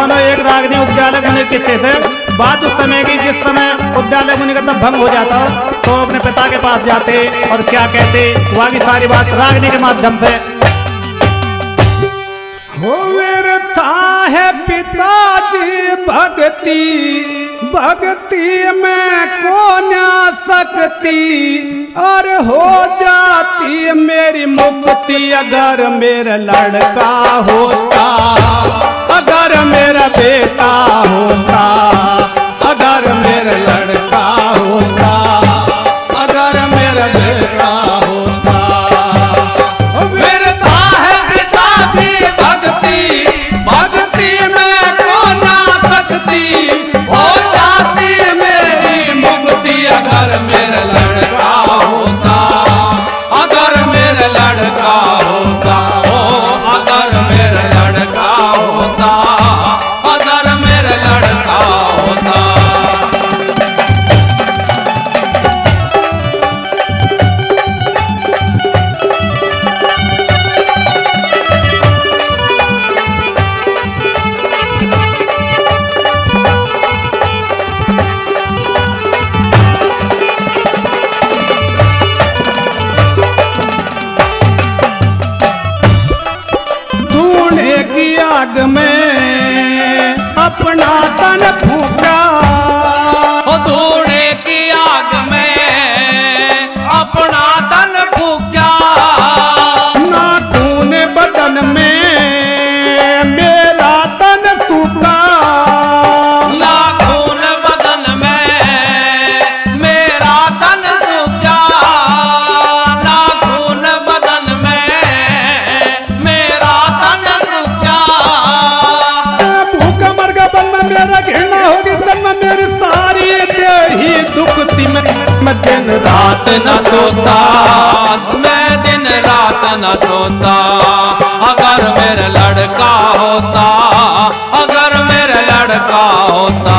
मानो एक रागनी उद्यालय मुनि किस्से से बात उस समय की जिस समय उद्यालय मुनि का तब भंग हो जाता तो अपने पिता के पास जाते और क्या कहते, वहां की सारी बात रागनी के माध्यम से। हो था है पिताजी भक्ति, भक्ति में कौन सकती, और हो जाती मेरी मुक्ति अगर मेरा लड़का होता, अगर मेरा बेटा होता, अगर मेरा लड़का होता, अगर मेरा बेटा होता। विरता है पिताजी भक्ति, भक्ति में कौन सकती, हो जाती मेरी मुक्ति अगर मेरा लड़का होता, अगर मेरा लड़का होता, ओ अगर मेरा लड़का होता, अगर मेरा लड़का होता। धुएं की आग में अपना तन फूका, ओ धूने की आग में अपना तन फूका, नाखून बदन में मेरा तन सूखा, नाखून बदन में मेरा तन सूखा, नाखून बदन में मेरा तन सूखा। भूखा मर गया बन में मेरा घृणा होगी तन में मेरी सारी देही दुखती मैं दिन रात न सोता, मैं दिन रात न सोता, अगर मेरा लड़का होता, अगर मेरा लड़का होता।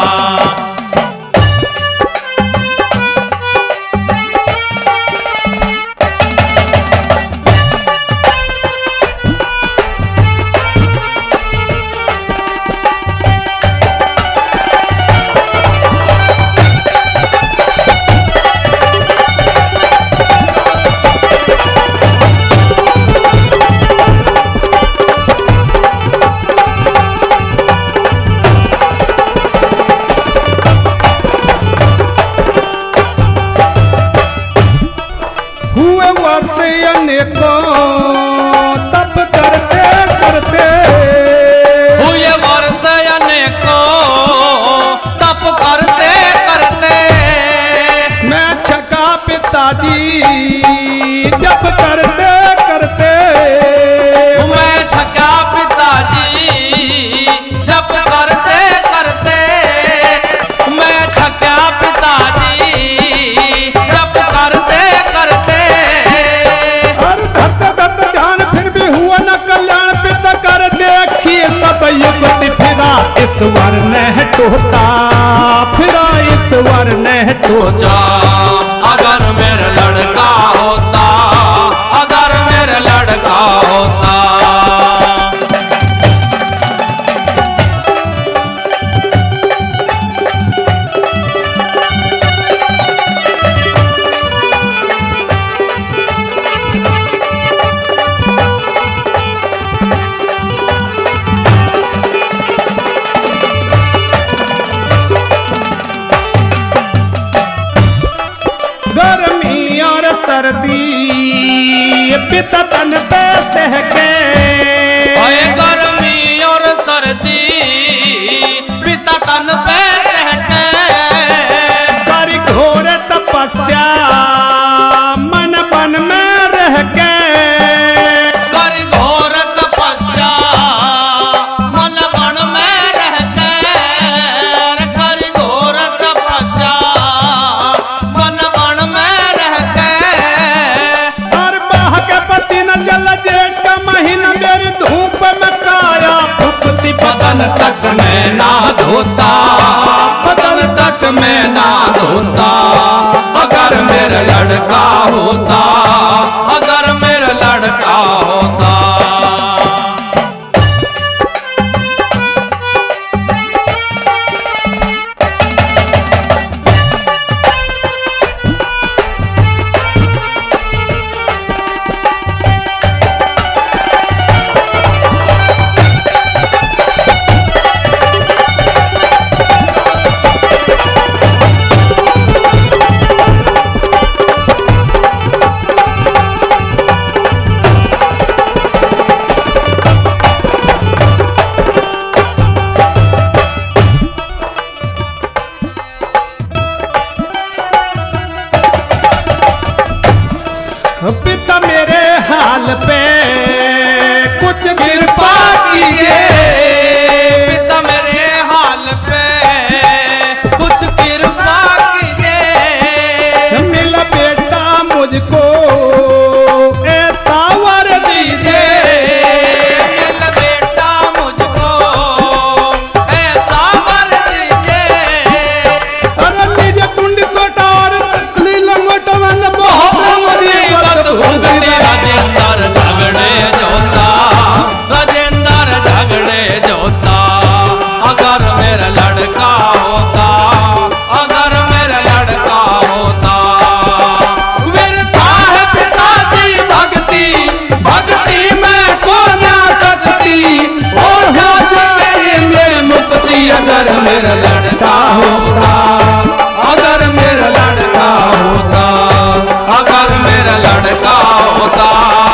हुए वर्ष अनेकों तप करते करते, हुए वर्ष अनेकों तप करते करते, मैं छका पिताजी जब करते करते, मैं थका पिताजी जब करते करते, मैं थका पिताजी जब करते करते। और धरते धरते ध्यान फिर भी हुआ न कल्याण, पिता कर देखिए सब युगति फिरा ईश्वर ने टोता, फिरा ईश्वर ने टोता। अगर मेरा लड़का होता, अगर मेरा लड़का होता। गर्मी और सर्दी पिता तन पे सहके, ओए गर्मी और सर्दी पिता तन पे रहते, करी घोर तपस्या मन बन में रह के, कर घोर तपस्या मन बन में रहते, कर घोर तपस्या मन बन में रहते। और बाह के पति न जल जेठ का महीना मेरी धूप में काया फुकती बदन तक मैं ना धोता, बदन तक मैं ना धोता, अगर मेरा लड़का होता, अगर मेरा लड़का होता। पिता मेरे हाल पे कुछ कृपा कीजिए, पिता मेरे हाल पे कुछ कृपा कीजिए। मिला बेटा मुझको ऐसा वर दीजिए, मिला बेटा मुझको ऐसा वर दीजिए। अरे निज कुंड कोटार लीलंगट वन बहुत मुसीबत भुगती। राजेंद्र झगड़े जोता, राजेंद्र झगड़े जोता। अगर मेरा लड़का होता, अगर मेरा लड़का होता। वीरता है पिताजी भक्ति, भक्ति में को ना सकती। हो जाए में मुक्ति अगर मेरा लड़का होता, अगर मेरा लड़का होता, अगर मेरा लड़का होता।